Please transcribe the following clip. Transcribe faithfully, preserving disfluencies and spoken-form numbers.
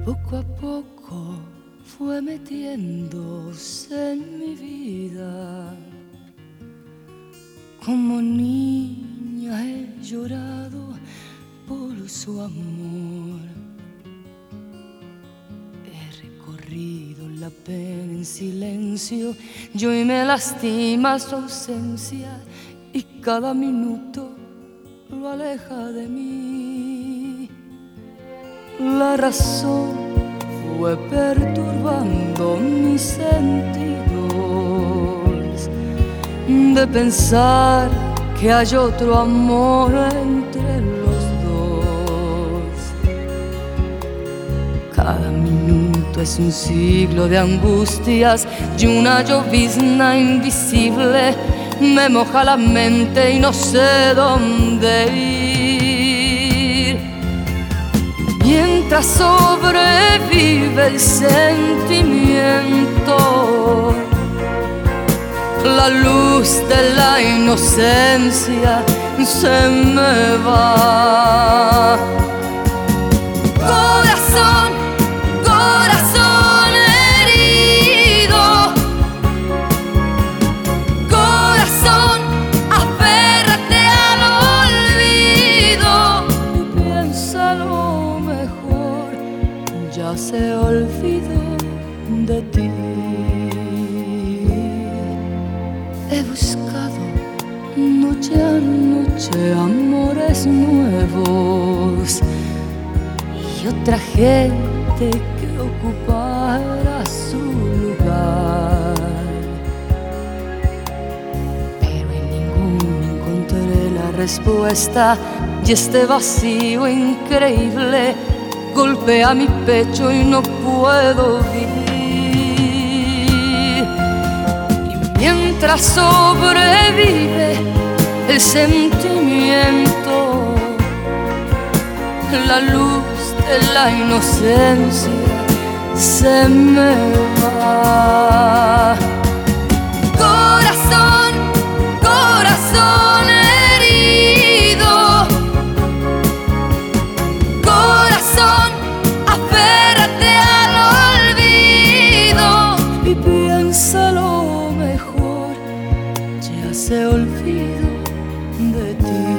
Poco a poco fue metiéndose en mi vida. Como niña he llorado por su amor. He recorrido la pena en silencio, yo y me lastima su ausencia, y cada minuto lo aleja de mí. La razón fue perturbando mis sentidos de pensar que hay otro amor entre los dos. Cada minuto es un siglo de angustias y una llovizna invisible me moja la mente y no sé dónde ir. Mientras sobrevive el sentimiento, la luz de la inocencia se me va. Corazón, corazón herido, corazón, aférrate al olvido y piensa lo mejor, ya se olvidó de ti. He buscado noche a noche amores nuevos y otra gente que ocupara su lugar, pero en ninguno encontré la respuesta, y este vacío increíble golpea mi pecho y no puedo vivir. Mientras sobrevive el sentimiento, la luz de la inocencia se me va. Corazón, corazón herido, corazón, aférrate al olvido y piénsalo, se olvidó de ti.